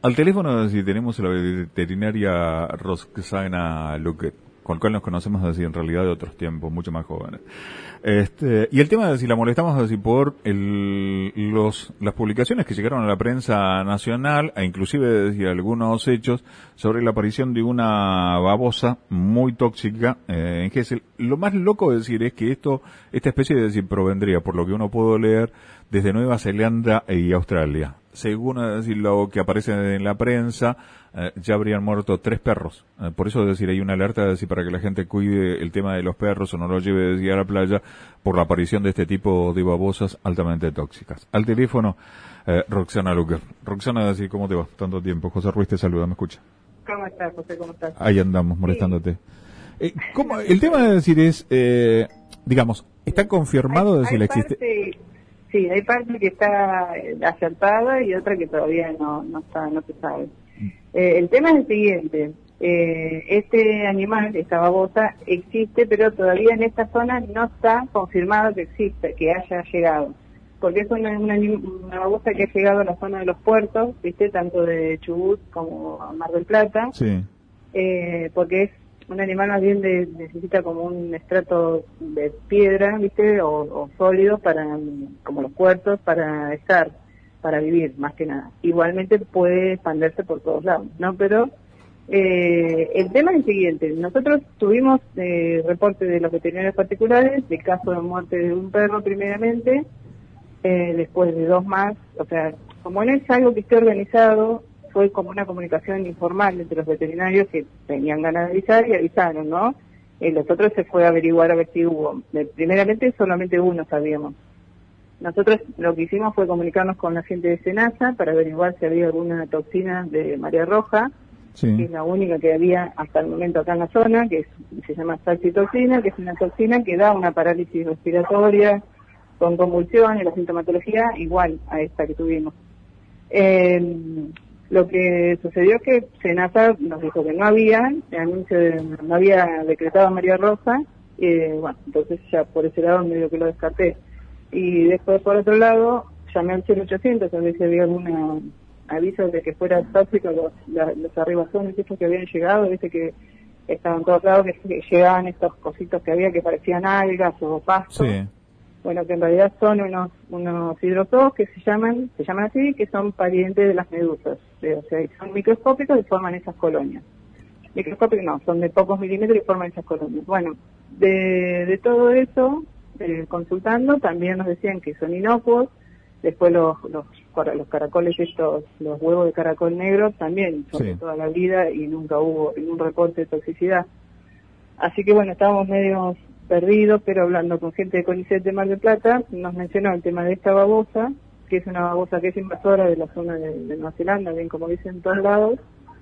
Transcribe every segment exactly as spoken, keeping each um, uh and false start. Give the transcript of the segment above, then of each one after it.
Al teléfono, si tenemos a la veterinaria Roxana Luque, con el cual nos conocemos así en realidad de otros tiempos, mucho más jóvenes. Este, y el tema de si la molestamos así por el, los, las publicaciones que llegaron a la prensa nacional, e inclusive decir algunos hechos sobre la aparición de una babosa muy tóxica eh, en Gesell. Lo más loco de decir es que esto, esta especie de decir provendría, por lo que uno pudo leer, desde Nueva Zelanda y Australia. Según es decir, lo que aparece en la prensa, eh, ya habrían muerto tres perros. Eh, por eso es decir, hay una alerta de decir, para que la gente cuide el tema de los perros o no los lleve decir, a la playa por la aparición de este tipo de babosas altamente tóxicas. Al teléfono, eh, Roxana Luque. Roxana, decir, ¿cómo te va? Tanto tiempo. José Ruiz te saluda, ¿me escucha? ¿Cómo estás, José? ¿Cómo estás? Ahí andamos, molestándote. Sí. Eh, ¿cómo, el tema de decir es, eh, digamos, ¿está confirmado hay, de si la existe? Parte... Sí, hay parte que está acertada y otra que todavía no no está no se sabe. Eh, el tema es el siguiente. Eh, este animal, esta babosa, existe, pero todavía en esta zona no está confirmado que existe, que haya llegado. Porque es una, una, una babosa que ha llegado a la zona de los puertos, ¿viste? Tanto de Chubut como a Mar del Plata. Sí. Eh, porque es un animal más bien de, necesita como un estrato de piedra, ¿viste? O, o sólido para, como los puertos, para estar, para vivir, más que nada. Igualmente puede expandirse por todos lados, ¿no? Pero eh, el tema es el siguiente. Nosotros tuvimos eh, reporte de los veterinarios particulares de caso de muerte de un perro primeramente, eh, después de dos más. O sea, como no es algo que esté organizado, fue como una comunicación informal entre los veterinarios que tenían ganas de avisar y avisaron, ¿no? Eh, los otros se fue a averiguar a ver si hubo. Eh, primeramente solamente uno sabíamos. Nosotros lo que hicimos fue comunicarnos con la gente de SENASA para averiguar si había alguna toxina de María Roja, sí. Que es la única que había hasta el momento acá en la zona, que es, se llama salcitoxina, que es una toxina que da una parálisis respiratoria con convulsiones, la sintomatología igual a esta que tuvimos. Eh, Lo que sucedió es que SENASA nos dijo que no había, el anuncio de, no había decretado a María Rosa, eh, bueno, entonces ya por ese lado medio que lo descarté. Y después por otro lado, llamé al cero ochocientos a ver si había algún aviso de que fuera tóxico los, la, los arribazones estos que habían llegado, viste que estaban todos lados, que, que llegaban estos cositos que había que parecían algas o pastos. Sí. Bueno, que en realidad son unos unos hidrozoos que se llaman se llaman así, que son parientes de las medusas. O sea, son microscópicos y forman esas colonias. Microscópicos no, son de pocos milímetros y forman esas colonias. Bueno, de, de todo eso, eh, consultando, también nos decían que son inocuos. Después los, los los caracoles estos, los huevos de caracol negro, también son sí. de toda la vida y nunca hubo ningún reporte de toxicidad. Así que bueno, estábamos medio perdidos, pero hablando con gente de CONICET de Mar del Plata, nos mencionó el tema de esta babosa, que es una babosa que es invasora de la zona de, de Nueva Zelanda, bien como dicen en todos lados,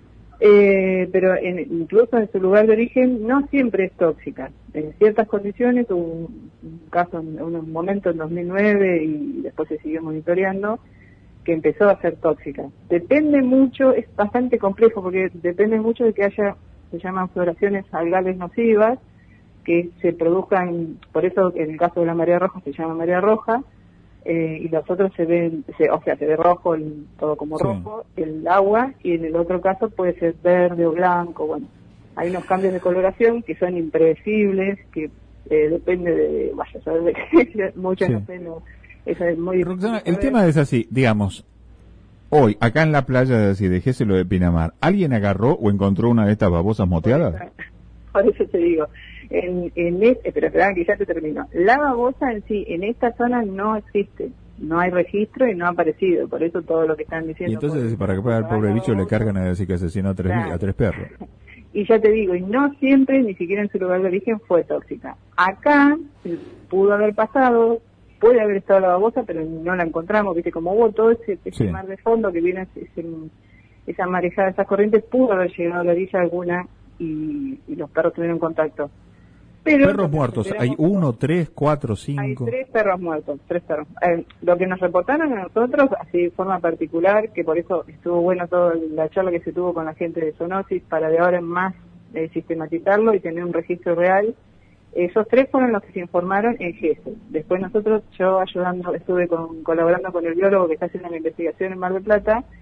eh, pero en, incluso en su lugar de origen no siempre es tóxica. En ciertas condiciones, hubo un, un caso en un momento en dos mil nueve y después se siguió monitoreando, que empezó a ser tóxica. Depende mucho, es bastante complejo porque depende mucho de que haya, se llaman floraciones algales nocivas, que se produzcan, por eso en el caso de la marea roja se llama marea roja, eh, y los otros se ven, se, o sea, se ve rojo, el, todo como sí. rojo, el agua, y en el otro caso puede ser verde o blanco. Bueno, hay unos cambios de coloración que son impredecibles, que eh, depende de, vaya a saber de qué, muchas sí. veces no, eso es muy Roxana, el tema es así, digamos, hoy, acá en la playa de, de Gesell o de Pinamar, ¿alguien agarró o encontró una de estas babosas moteadas? Por eso te digo, en, en este, pero espera que ya te termino. La babosa en sí, en esta zona no existe, no hay registro y no ha aparecido, por eso todo lo que están diciendo. Y entonces, por, para que pueda el pobre bicho le cargan a decir que asesinó a tres, claro. a tres perros. Y ya te digo, y no siempre, ni siquiera en su lugar de origen, fue tóxica. Acá pudo haber pasado, puede haber estado la babosa, pero no la encontramos, viste, como hubo todo ese, ese sí. mar de fondo que viene, ese, esa marejada, esas corrientes, pudo haber llegado a la orilla alguna y, y los perros tuvieron contacto. Pero perros muertos, hay uno, tres, cuatro, cinco. Hay tres perros muertos, tres perros. Eh, lo que nos reportaron a nosotros, así de forma particular, que por eso estuvo bueno toda la charla que se tuvo con la gente de Zoonosis, para de ahora en más eh, sistematizarlo y tener un registro real. Esos tres fueron los que se informaron en Gesell. Después nosotros, yo ayudando, estuve con, colaborando con el biólogo que está haciendo la investigación en Mar del Plata,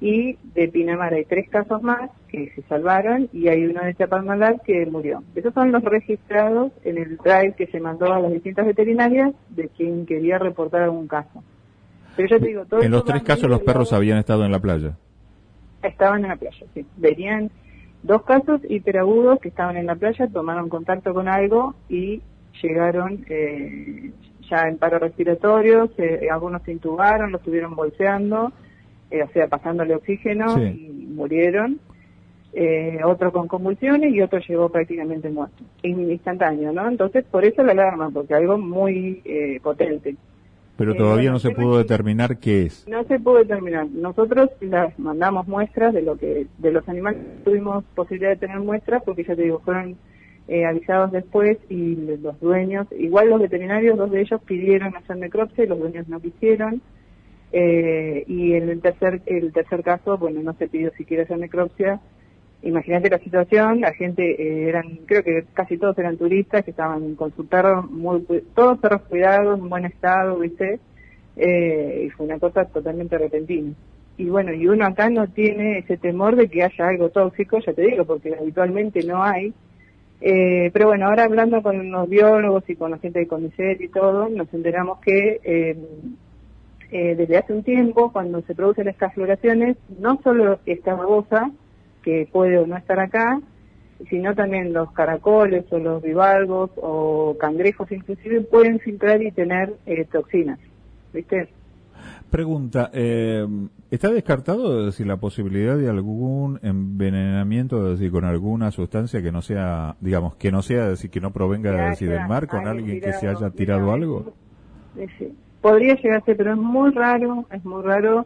Y de Pinamar hay tres casos más que se salvaron y hay uno de Chapadmalal que murió. Esos son los registrados en el drive que se mandó a las distintas veterinarias de quien quería reportar algún caso. Pero yo te digo, todo en los tres casos los perros habían estado en la playa. Estaban en la playa, sí. Venían dos casos hiperagudos que estaban en la playa, tomaron contacto con algo y llegaron eh, ya en paro respiratorio, se, algunos se intubaron, los estuvieron bolseando, eh, o sea, pasándole oxígeno, sí, y murieron. Eh, otro con convulsiones y otro llegó prácticamente muerto, instantáneo, ¿no? Entonces, por eso la alarma, porque algo muy eh, potente. Pero todavía eh, bueno, no se pudo determinar qué es. No se pudo determinar. Nosotros las mandamos muestras de lo que de los animales tuvimos posibilidad de tener muestras, porque ya te digo, fueron eh, avisados después y los dueños, igual los veterinarios, dos de ellos pidieron hacer necropsia y los dueños no quisieron. Eh, y en el tercer el tercer caso, bueno, no se pidió siquiera hacer necropsia. Imagínate la situación, la gente eh, eran, creo que casi todos eran turistas que estaban con su perro, muy, todos perros cuidados, en buen estado, ¿viste? Eh, y fue una cosa totalmente repentina. Y bueno, y uno acá no tiene ese temor de que haya algo tóxico, ya te digo, porque habitualmente no hay. Eh, pero bueno, ahora hablando con los biólogos y con la gente de CONICET y todo, nos enteramos que eh, eh, desde hace un tiempo, cuando se producen estas floraciones, no solo esta babosa, que puede o no estar acá, sino también los caracoles o los bivalvos o cangrejos inclusive pueden filtrar y tener eh, toxinas, ¿viste? Pregunta, eh, ¿está descartado decir, la posibilidad de algún envenenamiento decir, con alguna sustancia que no sea, digamos, que no sea, decir, que no provenga ya, decir, ya, del mar, con alguien tirado, que se haya tirado ya, algo? Sí, sí. Podría llegarse, pero es muy raro, es muy raro.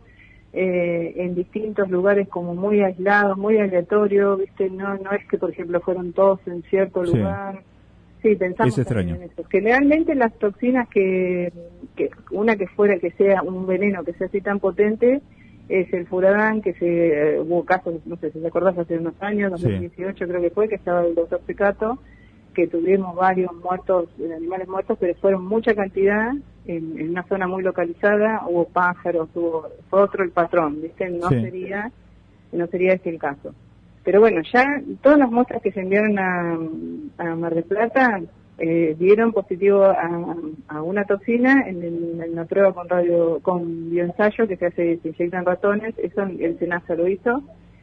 Eh, en distintos lugares como muy aislados, muy aleatorio, ¿viste? No no es que, por ejemplo, fueron todos en cierto sí. lugar. Sí, pensamos es extraño. en eso. Generalmente las toxinas que, que, una que fuera que sea un veneno que sea así tan potente, es el furadán, que se eh, hubo casos, no sé si te acordás, hace unos años, dos mil dieciocho sí. creo que fue, que estaba el doctor Pecato, que tuvimos varios muertos, animales muertos, pero fueron mucha cantidad, en, en una zona muy localizada, hubo pájaros, hubo, fue otro el patrón, ¿viste? No sí. sería, no sería este el caso. Pero bueno, ya todas las muestras que se enviaron a, a Mar del Plata eh, dieron positivo a, a una toxina en, el, en la prueba con radio, con bioensayo que se hace, se inyectan ratones, eso el SENASA lo hizo.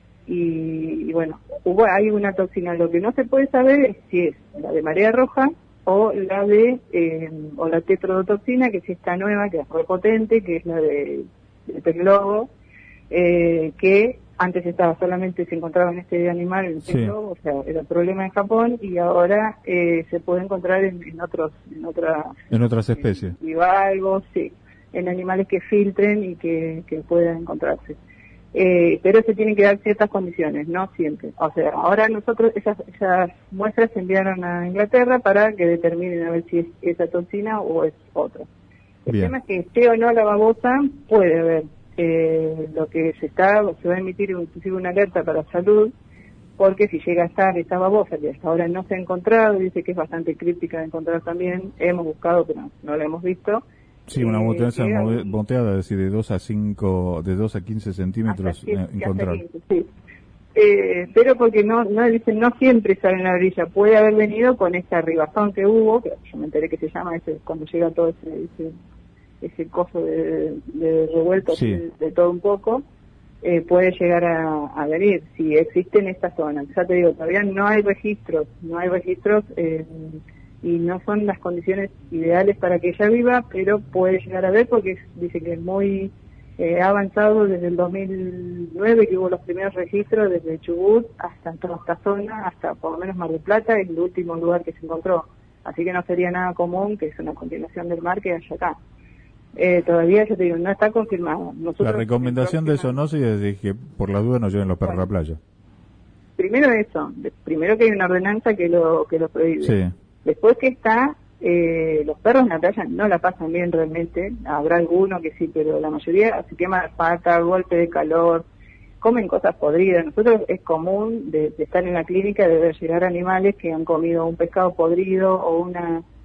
Y, y bueno, hubo hay una toxina, lo que no se puede saber es si es la de marea roja o la de eh, o la tetrodotoxina, que es esta nueva, que es repotente, que es la de, de pez globo, eh, que antes estaba solamente, se encontraba en este animal, en el pez globo, o sea, era problema en Japón, y ahora eh, se puede encontrar en, en otros, en otras, en otras especies, en bivalvos, sí, en animales que filtren y que, que puedan encontrarse. Eh, pero se tienen que dar ciertas condiciones, no siempre. O sea, ahora nosotros esas, esas muestras se enviaron a Inglaterra para que determinen a ver si es esa toxina o es otra. El Bien. tema es que esté o no la babosa, puede haber. Eh, lo que se está, se va a emitir inclusive una alerta para salud, porque si llega a estar esta babosa, que hasta ahora no se ha encontrado, dice que es bastante crítica de encontrar también, hemos buscado pero no la hemos visto. Sí, una boteaza eh, boteada, es decir, de dos a cinco, de dos a quince centímetros quince, eh, encontrar. quince, sí. eh, pero porque no, no dicen, no siempre sale en la orilla, puede haber venido con esta arribazón que hubo, que yo me enteré que se llama ese, cuando llega todo ese, ese, ese coso de, de revuelto sí. de, de todo un poco, eh, puede llegar a, a venir, si existe en esta zona. Ya te digo, todavía no hay registros, no hay registros, eh, y no son las condiciones ideales para que ella viva, pero puede llegar a ver porque dice que es muy eh, avanzado desde el dos mil nueve, que hubo los primeros registros desde Chubut hasta toda esta zona, hasta por lo menos Mar del Plata, es el último lugar que se encontró. Así que no sería nada común que es una continuación del mar que haya acá. Eh, todavía, yo te digo, no está confirmado. Nosotros, la recomendación de zoonosis es de que por la duda no lleven los perros bueno, a la playa. Primero eso, primero que hay una ordenanza que lo que lo prohíbe. Sí. Después que está, eh, los perros en la playa no la pasan bien realmente, habrá alguno que sí, pero la mayoría se quema la pata, golpe de calor, comen cosas podridas. Nosotros es común de, de estar en la clínica de ver llegar animales que han comido un pescado podrido o una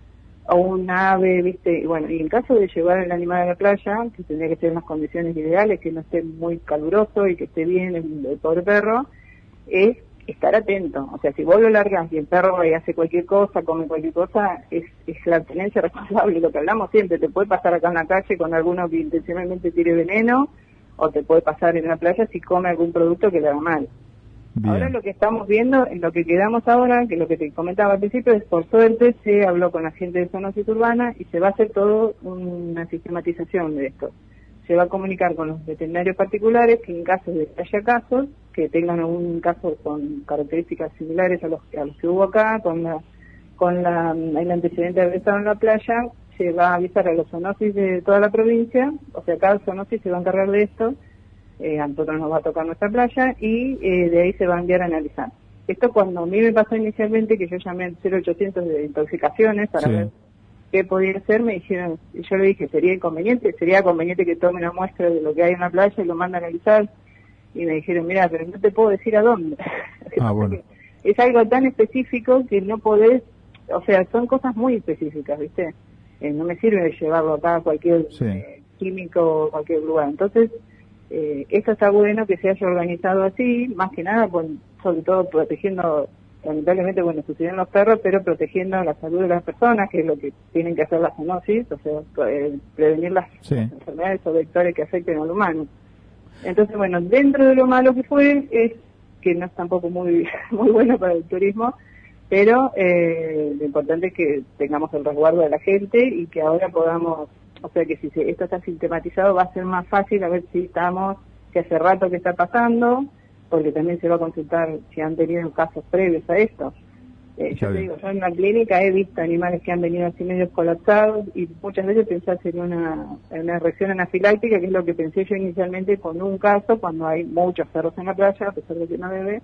o un ave, ¿viste? Y bueno, y en caso de llevar el animal a la playa, que tendría que ser en las condiciones ideales, que no esté muy caluroso y que esté bien el, el pobre perro, es estar atento. O sea, si vos lo largas y el perro va y hace cualquier cosa, come cualquier cosa, es, es la tenencia responsable, lo que hablamos siempre. Te puede pasar acá en la calle con alguno que intencionalmente tire veneno, o te puede pasar en la playa si come algún producto que le haga mal. Bien. Ahora lo que estamos viendo, en lo que quedamos ahora, que lo que te comentaba al principio, es por suerte se habló con la gente de zoonosis urbana y se va a hacer todo una sistematización de esto. Se va a comunicar con los veterinarios particulares que en caso de que haya casos, que tengan algún caso con características similares a los, a los que hubo acá, con la con la el antecedente de haber estado en la playa, se va a avisar a los zoonosis de toda la provincia, o sea, cada zoonosis se va a encargar de esto. Eh, a nosotros nos va a tocar nuestra playa y eh, de ahí se va a enviar a analizar. Esto cuando a mí me pasó inicialmente, que yo llamé al cero ochocientos de intoxicaciones para sí. ver qué podía ser, me dijeron, y yo le dije, ¿sería inconveniente? ¿Sería conveniente que tome una muestra de lo que hay en la playa y lo mande a analizar? Y me dijeron, mira, pero no te puedo decir a dónde. Ah, bueno. Es algo tan específico que no podés, o sea, son cosas muy específicas, ¿viste? Eh, no me sirve llevarlo acá a cualquier sí. eh, químico o cualquier lugar. Entonces, Eh, esto está bueno que se haya organizado así, más que nada, con, sobre todo protegiendo, lamentablemente, bueno, suceden los perros, pero protegiendo la salud de las personas, que es lo que tienen que hacer las zoonosis, o sea, eh, prevenir las sí. enfermedades o vectores que afecten al humano. Entonces, bueno, dentro de lo malo que fue, es que no es tampoco muy, muy bueno para el turismo, pero eh, lo importante es que tengamos el resguardo de la gente y que ahora podamos. O sea que si se, esto está sistematizado va a ser más fácil a ver si estamos, que hace rato que está pasando, porque también se va a consultar si han tenido casos previos a esto. Eh, yo te digo, yo en la clínica he visto animales que han venido así medio colapsados y muchas veces pensás en una, en una reacción anafiláctica, que es lo que pensé yo inicialmente con un caso, cuando hay muchos perros en la playa, a pesar de que no bebe,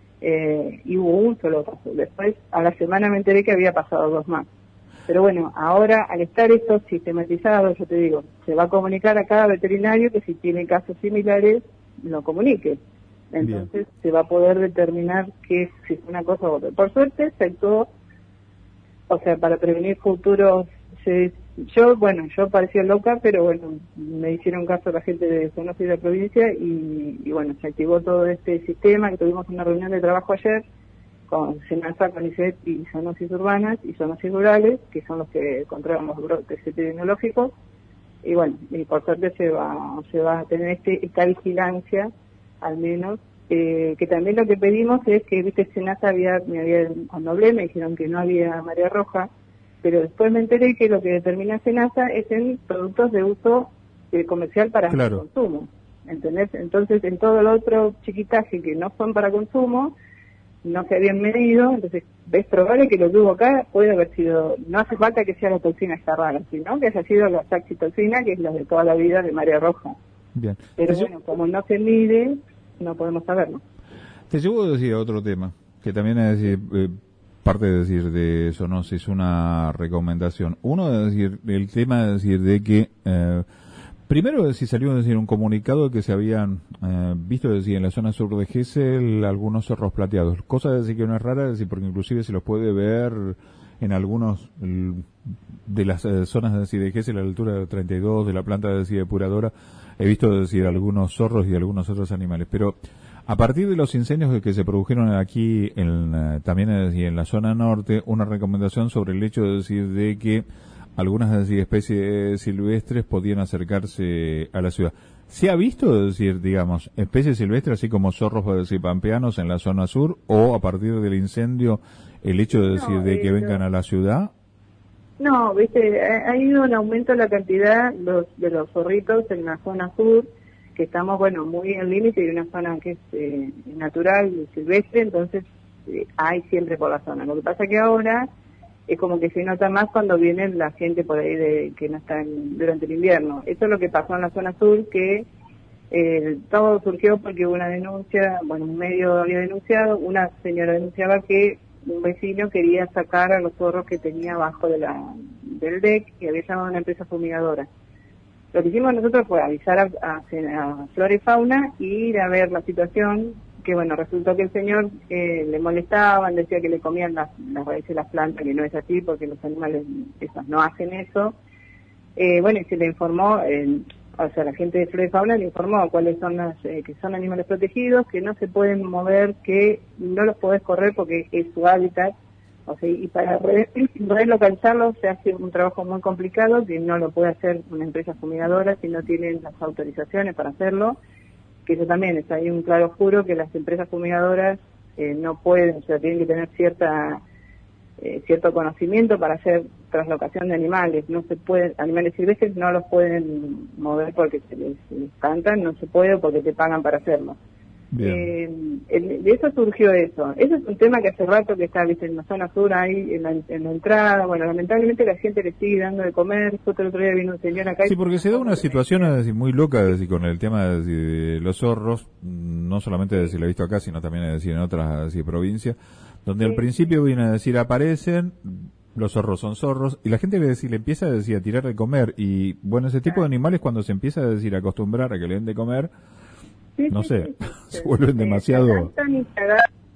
eh, y hubo un solo caso. Después, a la semana me enteré que había pasado dos más. Pero bueno, ahora al estar esto sistematizado, yo te digo, se va a comunicar a cada veterinario que si tiene casos similares, lo comunique. Entonces Bien. se va a poder determinar qué si es una cosa u otra. Por suerte se actuó, o sea, para prevenir futuros. Se, yo, bueno, yo parecía loca, pero bueno, me hicieron caso la gente de zoonosis de la provincia y, y bueno, se activó todo este sistema, que tuvimos una reunión de trabajo ayer, con SENASA, CONICET y zoonosis urbanas y zoonosis rurales, que son los que controlan los brotes epidemiológicos, y bueno, y por suerte se va se va a tener este esta vigilancia, al menos, eh, que también lo que pedimos es que, viste, SENASA había, me había, cuando hablé me dijeron que no había marea roja, pero después me enteré que lo que determina SENASA es en productos de uso eh, comercial para claro. consumo, ¿entendés? Entonces, en todo el otro chiquitaje que no son para consumo, no se habían medido, entonces es probable que lo que hubo acá puede haber sido, no hace falta que sea la toxina esta rara, sino que haya sido la saxitoxina, que es la de toda la vida de marea roja. Bien. Pero bueno, yo... como no se mide, no podemos saberlo. Te llevo a decir otro tema, que también es decir, eh, parte de decir de zoonosis, una recomendación. Uno es decir, el tema es decir de que eh, primero, si salió a decir un comunicado de que se habían eh, visto decir en la zona sur de Gesell algunos cerros plateados, cosa de decir que no es rara, decir porque inclusive se los puede ver en algunos de las eh, zonas de, decir, de Gesell a la altura de treinta y dos, de la planta de, decir, depuradora, he visto decir algunos zorros y algunos otros animales, pero a partir de los incendios que se produjeron aquí en, eh, también decir, en la zona norte, una recomendación sobre el hecho de decir de que algunas decir, especies silvestres podían acercarse a la ciudad. ¿Se ha visto, decir, digamos, especies silvestres así como zorros decir, pampeanos en la zona sur o a partir del incendio el hecho de decir no, de que vengan a la ciudad? No, viste, ha ido un aumento en la cantidad los, de los zorritos en la zona sur, que estamos, bueno, muy al límite de una zona que es eh, natural, silvestre, entonces eh, hay siempre por la zona. Lo que pasa que ahora es como que se nota más cuando viene la gente por ahí de que no está en, durante el invierno. Eso es lo que pasó en la zona sur, que eh, todo surgió porque hubo una denuncia, bueno, un medio había denunciado, una señora denunciaba que un vecino quería sacar a los zorros que tenía abajo de la, del deck y había llamado a una empresa fumigadora. Lo que hicimos nosotros fue avisar a, a, a Flora y Fauna y ir a ver la situación, que bueno, resultó que el señor eh, le molestaban, decía que le comían las, las raíces de las plantas, que no es así porque los animales esos no hacen eso. Eh, bueno, y se le informó, eh, o sea, la gente de Flora y Fauna le informó cuáles son las, eh, que son animales protegidos, que no se pueden mover, que no los podés correr porque es su hábitat, o sea, y para re, relocalizarlos se hace un trabajo muy complicado, que no lo puede hacer una empresa fumigadora si no tienen las autorizaciones para hacerlo, que eso también está ahí un claro oscuro, que las empresas fumigadoras eh, no pueden, o sea, tienen que tener cierta eh, cierto conocimiento para hacer traslocación de animales, no se pueden, animales silvestres no los pueden mover porque se les espantan, no se puede porque te pagan para hacerlo. Eh, el, de eso surgió eso. Eso es un tema que hace rato que está, viste, en la zona sur, ahí en la, en la entrada. Bueno, lamentablemente la gente le sigue dando de comer. Justo el otro día vino un señor acá. Sí, porque se da una situación así, muy loca así, con el tema de, de los zorros, no solamente de si lo he visto acá, sino también decir en otras así, provincias, donde sí. Al principio viene a decir aparecen, los zorros son zorros, y la gente le, decir, le empieza a decir a tirar de comer, y bueno, ese tipo de animales cuando se empieza a decir a acostumbrar a que le den de comer, sí, no sí, sé, sí, sí, se sí, vuelven sí, demasiado... Se y se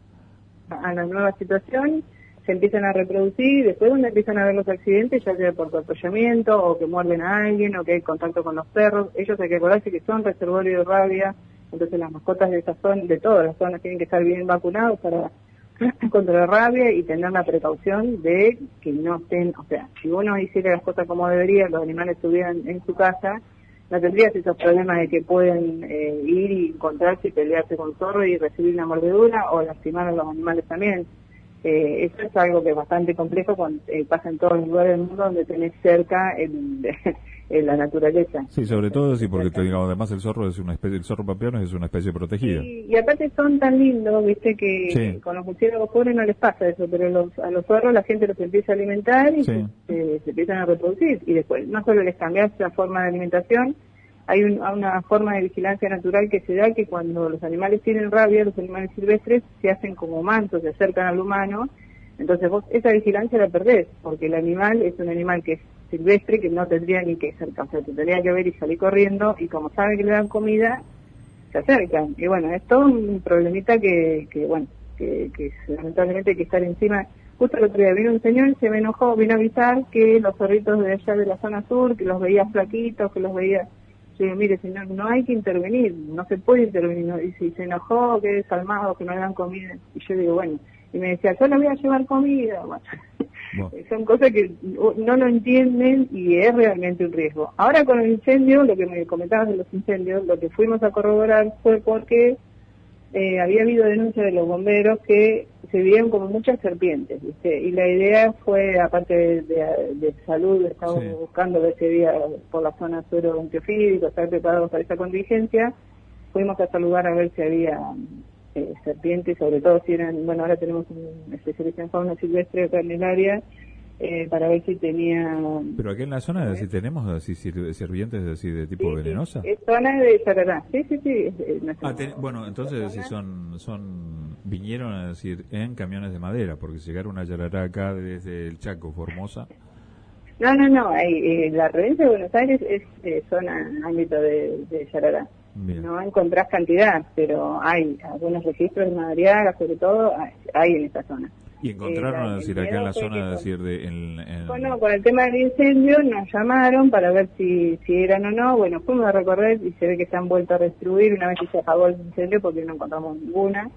a la nueva situación, se empiezan a reproducir, después donde empiezan a ver los accidentes, ya sea por atropellamiento, o que muerden a alguien, o que hay contacto con los perros, ellos hay que acordarse que son reservorios de rabia, entonces las mascotas de esa zona, de todas las zonas, tienen que estar bien vacunados para contra la rabia y tener la precaución de que no estén, o sea, si uno hiciera las cosas como debería, los animales estuvieran en su casa, no tendrías esos problemas de que pueden eh, ir y encontrarse y pelearse con zorro y recibir una mordedura o lastimar a los animales también. Eh, eso es algo que es bastante complejo cuando eh, pasa en todos los lugares del mundo donde tenés cerca el, el, la naturaleza. Sí, sobre todo sí, porque te, digamos, además el zorro es una especie, el zorro pampeano es una especie protegida. Y, y aparte son tan lindos, viste, que sí. Con los murciélagos pobres no les pasa eso, pero los, a los zorros la gente los empieza a alimentar y sí. se, se empiezan a reproducir. Y después no solo les cambias la forma de alimentación, hay un, una forma de vigilancia natural que se da que cuando los animales tienen rabia, los animales silvestres se hacen como mansos, se acercan al humano, entonces vos esa vigilancia la perdés, porque el animal es un animal que es silvestre, que no tendría ni que acercar, o sea, te tendría que ver y salir corriendo, y como sabe que le dan comida, se acercan. Y bueno, es todo un problemita que, que bueno, que, que lamentablemente hay que estar encima. Justo el otro día vino un señor y se me enojó, vino a avisar que los zorritos de allá de la zona sur, que los veía flaquitos, que los veía... Sí, mire, señor, no hay que intervenir, no se puede intervenir. ¿No? Y si se enojó, que desalmado, que no le dan comida. Y yo digo, bueno, y me decía, yo le voy a llevar comida. Bueno, bueno. Son cosas que no lo entienden y es realmente un riesgo. Ahora con el incendio, lo que me comentabas de los incendios, lo que fuimos a corroborar fue porque eh, había habido denuncias de los bomberos que se vieron como muchas serpientes, ¿viste? Y la idea fue, aparte de, de, de salud, estábamos sí. buscando ver si había por la zona suero antiofídico, estar preparados para esa contingencia. Fuimos a saludar a ver si había eh, serpientes, sobre todo si eran, bueno, ahora tenemos un especialista en fauna silvestre acá en el área, eh, para ver si tenía... Pero aquí en la zona, si tenemos así serpientes así de tipo sí, venenosa. Sí, es zona de Sarará, sí, sí, sí. Es, es, no ah, ten, bueno, entonces si son, son, vinieron a decir en camiones de madera, porque llegaron a Yarará acá desde el Chaco, Formosa. No, no, no, hay, eh, la provincia de Buenos Aires es eh, zona, ámbito de, de Yarará. Bien. No encontrás cantidad, pero hay algunos registros de Madariaga, sobre todo, hay, hay en esta zona. ¿Y encontraron, eh, decir, acá en la zona, decir, de... En, en... Bueno, con el tema del incendio nos llamaron para ver si, si eran o no. Bueno, fuimos a recorrer y se ve que se han vuelto a destruir una vez que se apagó el incendio porque no encontramos ninguna.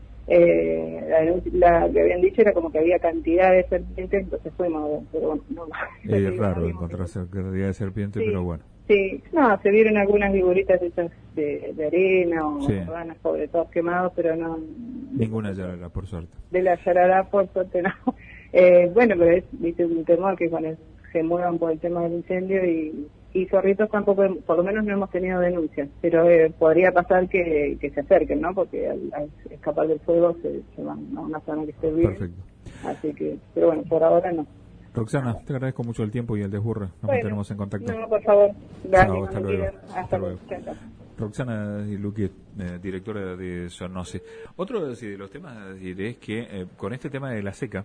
Eh, la, la que habían dicho era como que había cantidad de serpientes, entonces fuimos a ver, pero bueno, no. Es raro encontrar cantidad de serpientes, sí, pero bueno. Sí, no, se vieron algunas figuritas esas de, de arena o sí. ranas, sobre todo quemados, pero no... Ninguna yarará, por suerte. De la yarará, por suerte, no. Eh, bueno, pero es, viste, un temor que con el, se muevan por el tema del incendio y, y zorritos tampoco, por lo menos no hemos tenido denuncias, pero eh, podría pasar que, que se acerquen, ¿no? Porque al, al escapar del fuego se, se van a una zona que esté bien. Perfecto. Así que, pero bueno, por ahora no. Roxana, te agradezco mucho el tiempo y el desburre. Nos bueno, mantenemos en contacto. No, por favor. Gracias. Chao, hasta luego. Hasta, hasta luego. luego. Roxana Luquiet, eh, directora de Zoonosis. Otro de los temas a decir es que eh, con este tema de la seca,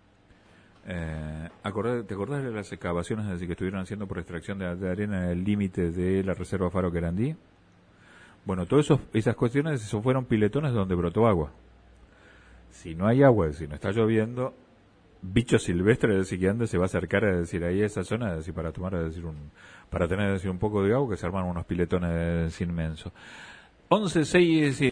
eh, acordé, ¿te acordás de las excavaciones así, que estuvieron haciendo por extracción de, de arena en el límite de la reserva Faro Querandí? Bueno, todas esas cuestiones, esos fueron piletones donde brotó agua. Si no hay agua, si no está lloviendo, bichos silvestres, es decir, que ande se va a acercar a decir ahí a esa zona, es decir, para tomar, es decir, un, para tener, es decir, un poco de agua, que se arman unos piletones inmensos. once, seis,